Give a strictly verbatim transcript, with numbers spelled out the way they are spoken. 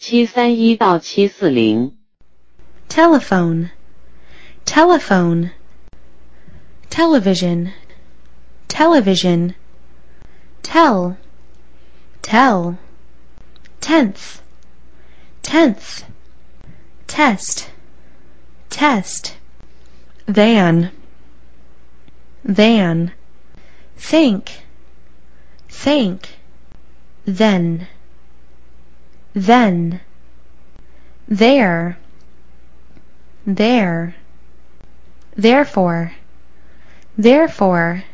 七三一到七四零。 telephone, telephone, television, television, tell, tell, tenth, tenth, test, test, van, van, think, think, then, then, there, there, therefore, therefore,